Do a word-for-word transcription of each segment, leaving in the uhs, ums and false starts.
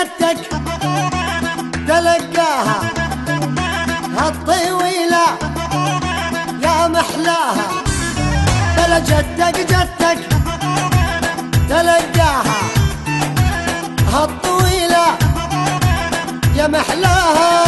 جدك تلقاها هالطويلة يا محلاها، بلا جدك جدك تلقاها هالطويلة يا محلاها.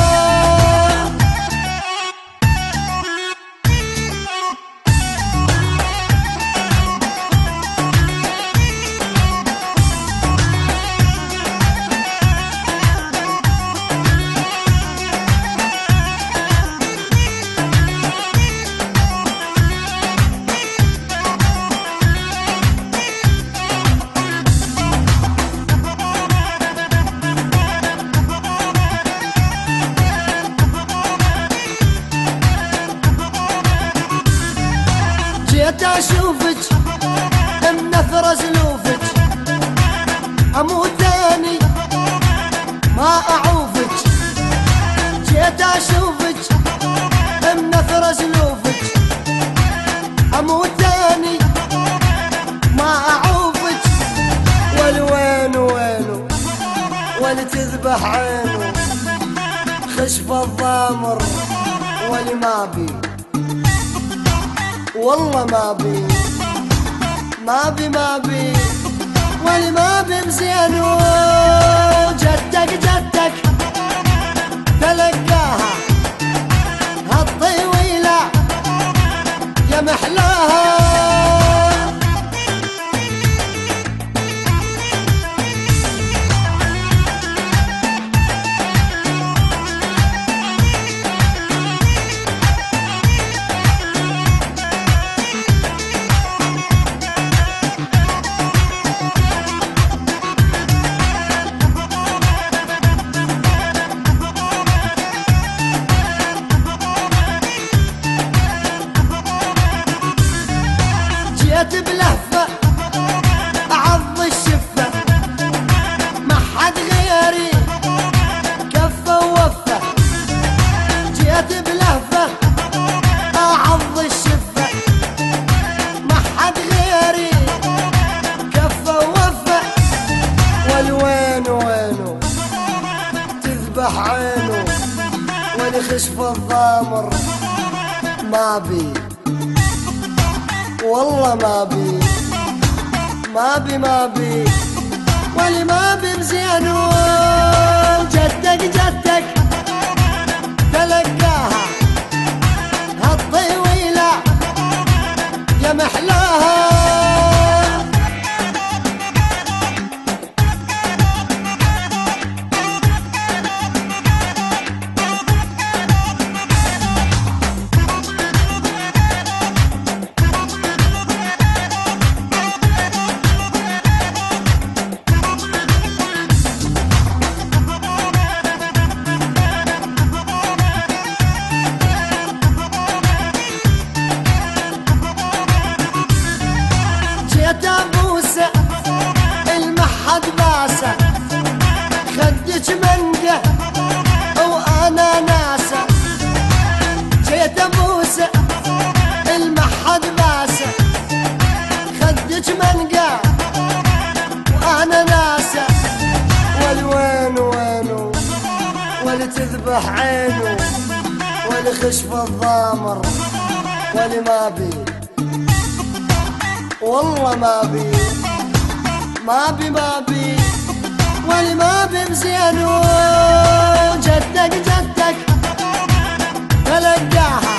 جيت اشوفك منثر سلوفك، اموت ثاني ما اعوفك. جيت اشوفك منثر سلوفك، اموت ثاني ما اعوفك. والوين وينو واللي تذبح عينه، خشف الضامر واللي ما بي والله ما بي ما بي ما بي واللي ما بي مزيانو. جدك جدك تلقاها هالطويلة يا محلاها. جيت بلهفة أعض الشفة، ما حد غيري كفة ووفة. جيت بلهفة أعض الشفة، ما حد غيري كفة ووفة. والوين وينو تذبح عينه والخشف الضامر ما بي والله ما بي ما بي ما بي واللي ما بي مزيانو. جدك جدك تلقاها هالطويلة يا محلاها. جيت ابوسه المحد باسه، خدك منقه وانا ناسه. جيت ابوسه المحد باسه، خدك منقه وانا ناسه. والوين وينو واللي تذبح عينه والخشف الضامر واللي ما بي والله ما بي ما بي ما بي واللي ما بي مزيانو. جدك جدك تلقاها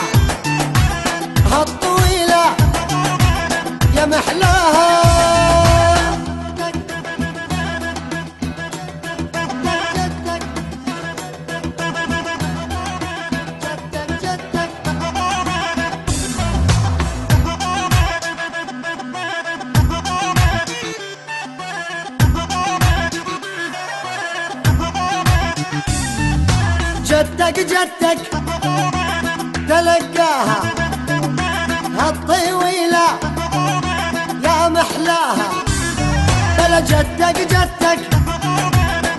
هالطويلة يا محلاها. جدك جدك تلقاها هالطويلة يا محلاها، بلا جدك جدك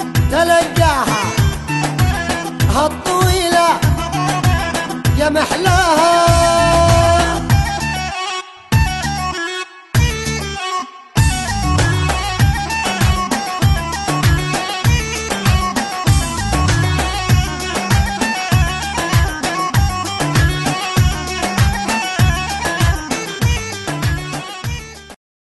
تلقاها هالطويلة يا محلاها.